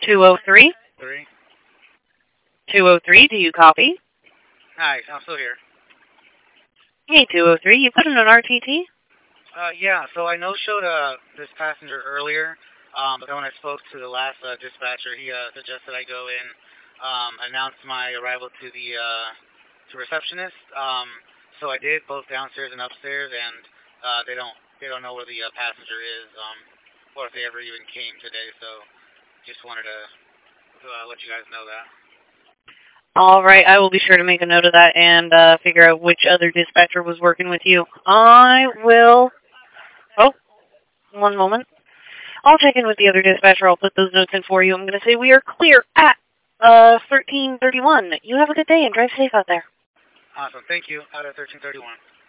203? 3. 203, do you copy? Hi, I'm still here. Hey, 203, you put in an RTT? Yeah, so I no-showed this passenger earlier, but then when I spoke to the last dispatcher, he suggested I go in, announce my arrival to the to receptionist. So I did, both downstairs and upstairs, and they don't know where the passenger is, or if they ever even came today. So just wanted to let you guys know that. All right, I will be sure to make a note of that and figure out which other dispatcher was working with you. I will... Oh, one moment. I'll check in with the other dispatcher. I'll put those notes in for you. I'm going to say we are clear at 1331. You have a good day and drive safe out there. Awesome. Thank you. Out of 1331.